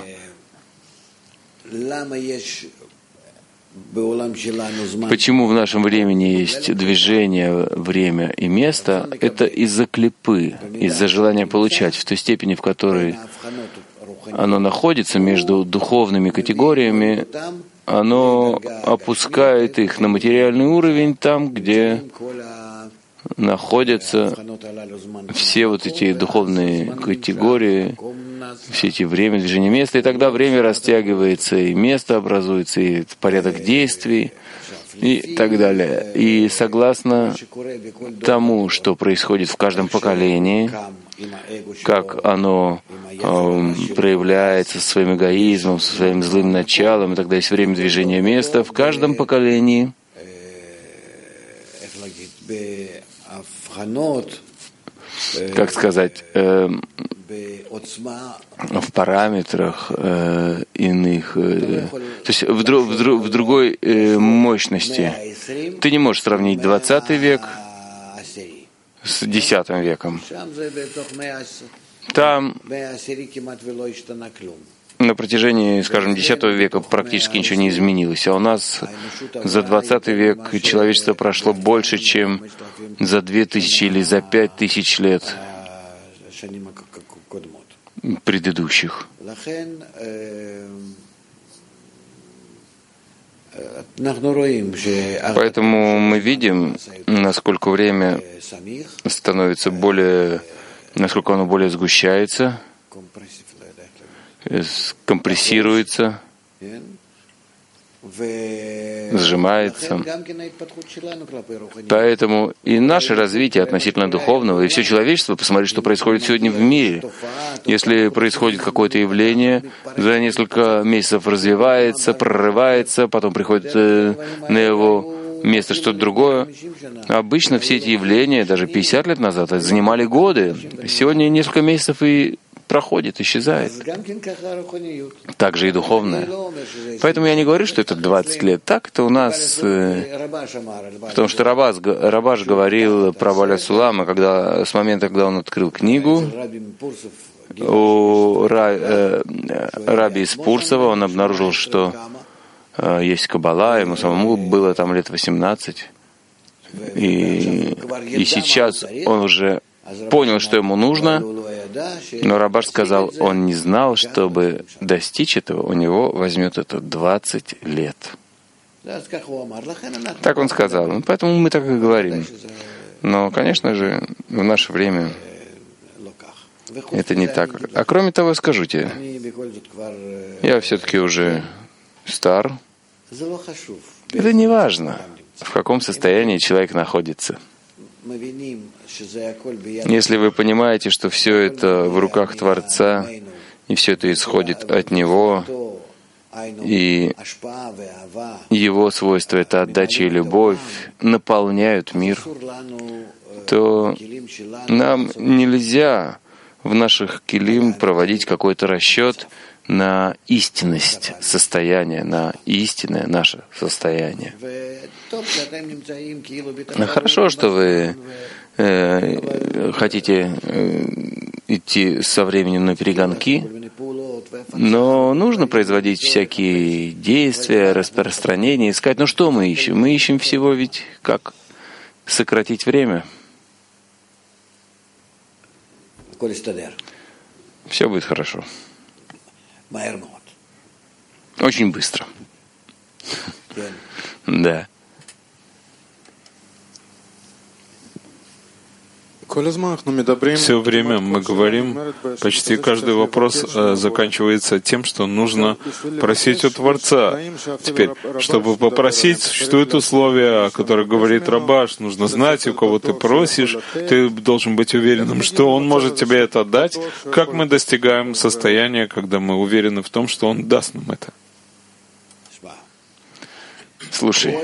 Почему в нашем времени есть движение, время и место? Это из-за клипы, из-за желания получать, в той степени, в которой оно находится между духовными категориями, оно опускает их на материальный уровень там, где находятся все вот эти духовные категории, все эти время, движение, место, и тогда время растягивается, и место образуется, и порядок действий, и так далее. И согласно тому, что происходит в каждом поколении, как оно э, проявляется со своим эгоизмом, со своим злым началом, и тогда есть время движения места в каждом поколении. Как сказать, э, в параметрах э, иных, э, то есть в, дру, в, дру, в другой э, мощности. Ты не можешь сравнить двадцатый век с десятым веком. Там на протяжении, скажем, десятого века практически ничего не изменилось, а у нас за двадцатый век человечество прошло больше, чем за две тысячи или за пять тысяч лет предыдущих. Поэтому мы видим, насколько время становится более, насколько оно более сгущается, компрессируется, сжимается. Поэтому и наше развитие относительно духовного, и все человечество, посмотри, что происходит сегодня в мире. Если происходит какое-то явление, за несколько месяцев развивается, прорывается, потом приходит э, на его место что-то другое. Обычно все эти явления, даже пятьдесят лет назад, занимали годы. Сегодня несколько месяцев и проходит, исчезает. Так же и духовное. Поэтому я не говорю, что это двадцать лет. Так это у нас... Э, потому что Рабаш, Рабаш говорил про Баля Сулама, когда, с момента, когда он открыл книгу, у Ра, э, Раби из Пурсова он обнаружил, что э, есть Каббала, ему самому было там лет восемнадцать. И, и сейчас он уже понял, что ему нужно, но Рабаш сказал, он не знал, чтобы достичь этого, у него возьмет это двадцать лет. Так он сказал. Поэтому мы так и говорим. Но, конечно же, в наше время это не так. А кроме того, скажу тебе, я все-таки уже стар. Это не важно, в каком состоянии человек находится. Если вы понимаете, что все это в руках Творца, и все это исходит от Него, и Его свойства — это отдача и любовь, наполняют мир, то нам нельзя в наших килим проводить какой-то расчет на истинность состояния, на истинное наше состояние. Хорошо, что вы э, хотите э, идти со временем на перегонки, но нужно производить всякие действия, распространения, искать. Ну что мы ищем? Мы ищем всего ведь как сократить время. Все будет хорошо. Очень быстро. Да. Все время мы говорим, почти каждый вопрос э, заканчивается тем, что нужно просить у Творца. Теперь, чтобы попросить, существуют условия, о которых говорит Рабаш. Нужно знать, у кого ты просишь. Ты должен быть уверенным, что Он может тебе это дать. Как мы достигаем состояния, когда мы уверены в том, что Он даст нам это? Слушай,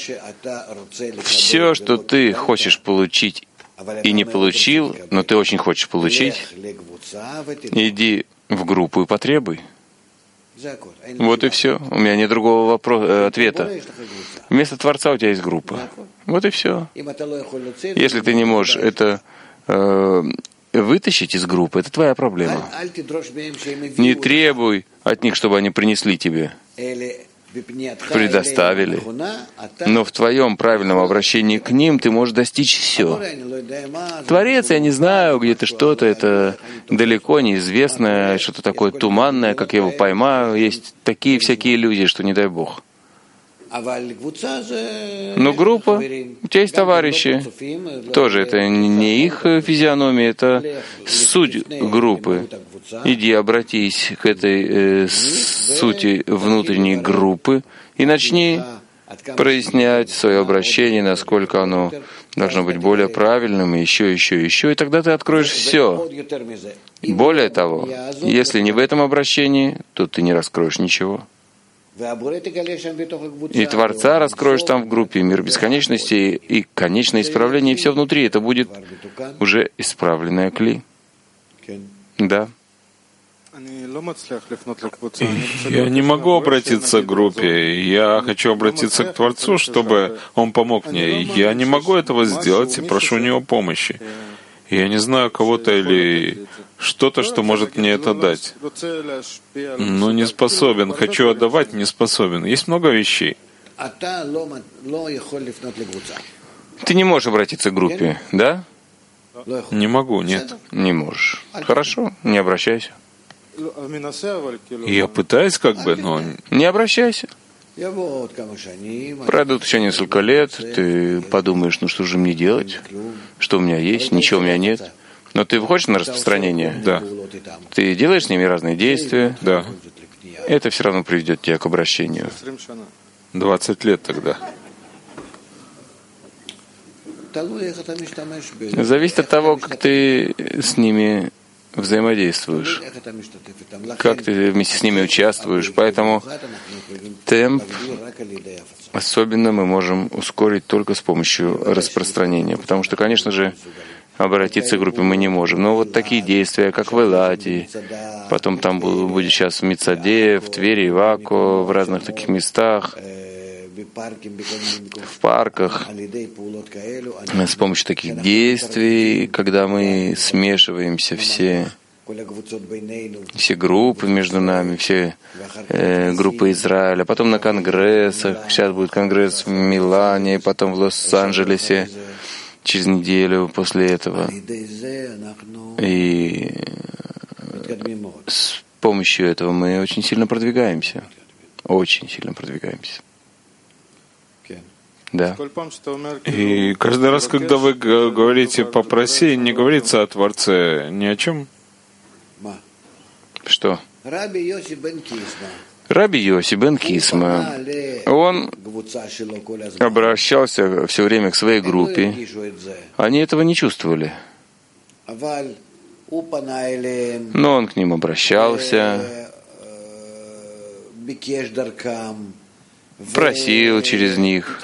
все, что ты хочешь получить и не получил, но ты очень хочешь получить, иди в группу и потребуй. Вот и все. У меня нет другого вопроса, ответа. Вместо Творца у тебя есть группа. Вот и все. Если ты не можешь это э, вытащить из группы, это твоя проблема. Не требуй от них, чтобы они принесли тебе, предоставили. Но в твоем правильном обращении к ним ты можешь достичь все. Творец, я не знаю, где-то что-то, это далеко неизвестное, что-то такое туманное, как я его поймаю. Есть такие всякие иллюзии, что не дай Бог. Но группа, у тебя есть товарищи, тоже это не их физиономия, это суть группы. Иди, обратись к этой э, сути внутренней группы и начни прояснять свое обращение, насколько оно должно быть более правильным, и еще, еще, еще, и тогда ты откроешь все. Более того, если не в этом обращении, то ты не раскроешь ничего. И Творца раскроешь там в группе, мир бесконечности, и конечное исправление, и все внутри. Это будет уже исправленное кли. Да. Я не могу обратиться к группе. Я хочу обратиться к Творцу, чтобы Он помог мне. Я не могу этого сделать и прошу у Него помощи. Я не знаю кого-то или что-то, что может мне это дать. Но не способен. Хочу отдавать, не способен. Есть много вещей. Ты не можешь обратиться к группе, да? Не могу, нет. Не можешь. Хорошо, не обращайся. Я пытаюсь как бы, но... Не обращайся. Пройдут еще несколько лет, ты подумаешь, ну что же мне делать? Что у меня есть? Ничего у меня нет. Но ты выходишь на распространение? Да. Ты делаешь с ними разные действия? Да. Это все равно приведет тебя к обращению. Двадцать лет тогда. Зависит от того, как ты с ними взаимодействуешь, как ты вместе с ними участвуешь. Поэтому темп особенно мы можем ускорить только с помощью распространения. Потому что, конечно же, обратиться к группе мы не можем. Но вот такие действия, как в Элате, потом там будет сейчас в Мицаде, в Твери, в Ако, в разных таких местах, в парках, с помощью таких действий, когда мы смешиваемся все все группы между нами, все э, группы Израиля, потом на конгрессах, сейчас будет конгресс в Милане, потом в Лос-Анджелесе, через неделю после этого. И с помощью этого мы очень сильно продвигаемся. Очень сильно продвигаемся. Да. И каждый раз, когда вы говорите «попроси», не говорится о Творце ни о чем? Что? Раби Йоси бен Кисма, он обращался все время к своей группе. Они этого не чувствовали. Но он к ним обращался, просил через них.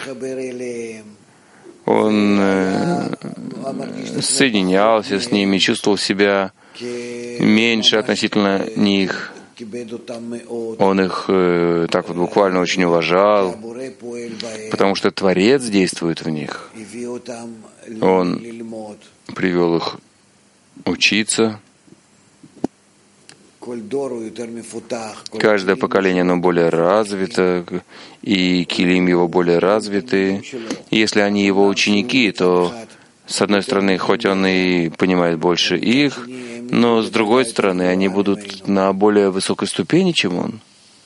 Он э, соединялся с ними, чувствовал себя меньше относительно них. Он их э, так вот буквально очень уважал, потому что Творец действует в них. Он привел их учиться. Каждое поколение, оно более развито, и килим его более развиты. Если они его ученики, то, с одной стороны, хоть он и понимает больше их, но, с другой стороны, они будут на более высокой ступени, чем он.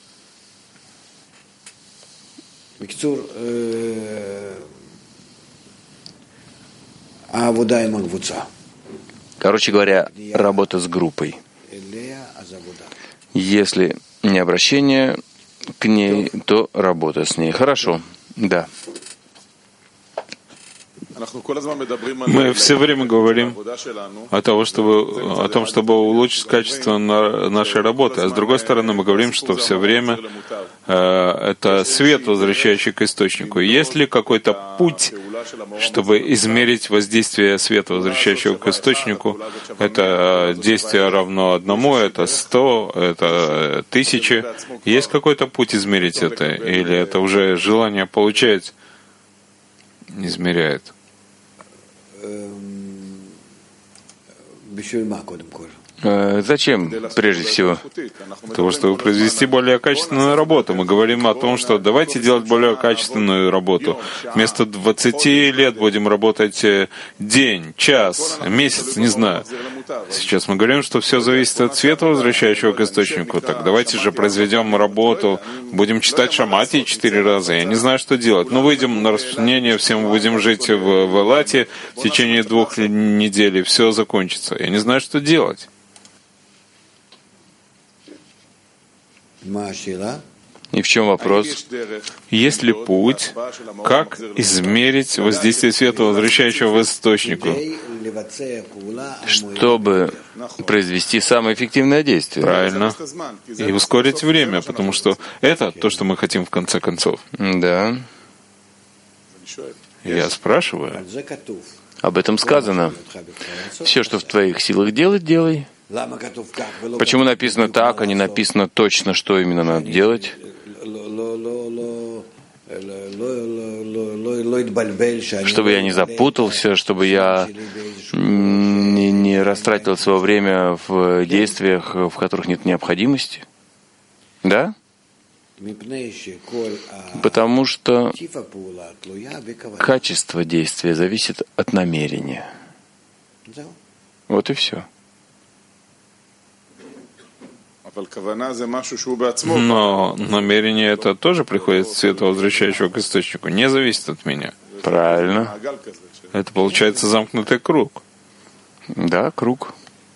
Короче говоря, работа с группой. Если не обращение к ней, то работа с ней. Хорошо. Да. Мы все время говорим о том, чтобы, о том, чтобы улучшить качество нашей работы, а с другой стороны мы говорим, что все время э, это свет, возвращающий к источнику. Есть ли какой-то путь, чтобы измерить воздействие света, возвращающего к источнику? Это действие равно одному, это сто, это тысячи. Есть какой-то путь измерить это? Или это уже желание получать измеряет? Зачем, прежде всего? Для того, чтобы произвести более качественную работу. Мы говорим о том, что давайте делать более качественную работу. Вместо двадцати лет будем работать день, час, месяц, не знаю. Сейчас мы говорим, что все зависит от света, возвращающего к источнику. Так давайте же произведем работу, будем читать Шамати четыре раза. Я не знаю, что делать. Но выйдем на распространение, все мы будем жить в, в Элате в течение двух недель, и все закончится. Я не знаю, что делать. И в чем вопрос? Есть ли путь, как измерить воздействие света, возвращающего к источнику, чтобы произвести самое эффективное действие? Правильно. И ускорить время, потому что это то, что мы хотим в конце концов. Да. Я спрашиваю. Об этом сказано. Все, что в твоих силах делать, делай. Почему написано так, а не написано точно, что именно надо делать? Чтобы я не запутался, чтобы я не, не растратил свое время в действиях, в которых нет необходимости. Да? Потому что качество действия зависит от намерения. Вот и все. Но намерение это тоже приходит от света, возвращающего к источнику, не зависит от меня. Правильно. Это получается замкнутый круг. Да, круг.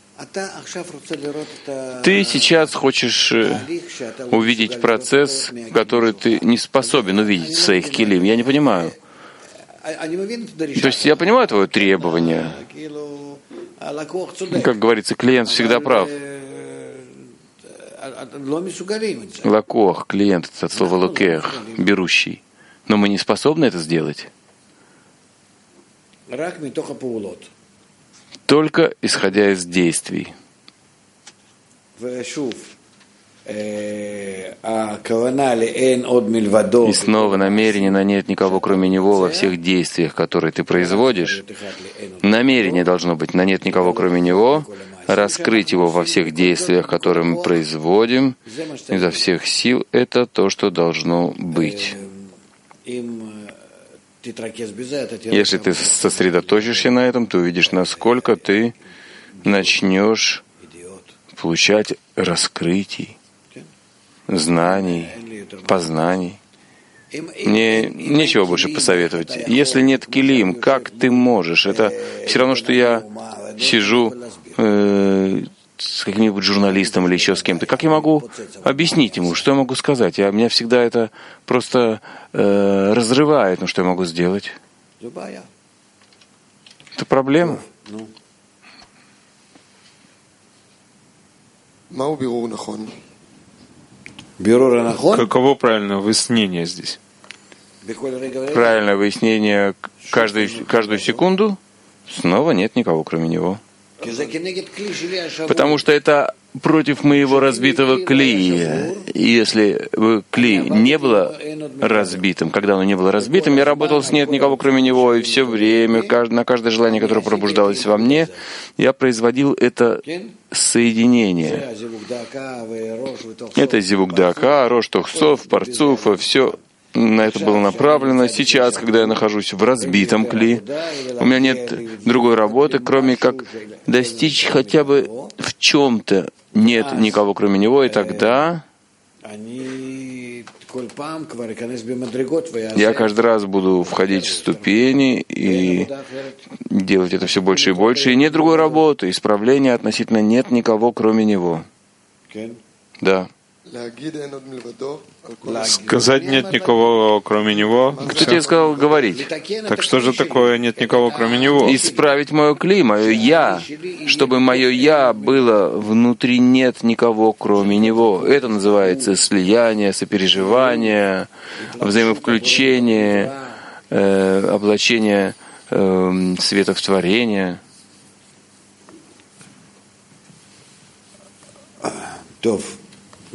Ты сейчас хочешь увидеть процесс, который ты не способен увидеть в своих килим. Я не понимаю. То есть я понимаю твое требование. Как говорится, клиент всегда прав. Лакох, клиент, это от слова локех, берущий. Но мы не способны это сделать. Только исходя из действий. И снова намерение на нет никого, кроме него, во всех действиях, которые ты производишь. Намерение должно быть на нет никого, кроме него, раскрыть его во всех действиях, которые мы производим, изо всех сил, это то, что должно быть. Если ты сосредоточишься на этом, ты увидишь, насколько ты начнешь получать раскрытий, знаний, познаний. Мне нечего больше посоветовать. Если нет килим, как ты можешь? Это все равно, что я сижу э, с каким-нибудь журналистом или еще с кем-то. Как я могу объяснить ему, что я могу сказать? Я, меня всегда это просто э, разрывает. Ну, что я могу сделать? Это проблема. Каково правильное выяснение здесь? Правильное выяснение каждую, каждую секунду? Снова нет никого, кроме него. Потому что это против моего разбитого клея. Если бы клей не было разбитым, когда оно не было разбитым, я работал с «нет никого, кроме него», и все время, на каждое желание, которое пробуждалось во мне, я производил это соединение. Это зивук дака, рош тохсов, парцуф, все на это было направлено. Сейчас, когда я нахожусь в разбитом кли, у меня нет другой работы, кроме как достичь хотя бы в чем-то нет никого, кроме него, и тогда я каждый раз буду входить в ступени и делать это все больше и больше. И нет другой работы, исправления относительно нет никого, кроме него. Да. Сказать «нет никого, кроме него». Кто тебе сказал говорить? Так что же такое «нет никого, кроме него»? Исправить мое кли, мое «я», чтобы мое «я» было внутри «нет никого, кроме него». Это называется слияние, сопереживание, взаимовключение, э, облачение э, света в творение. Тов.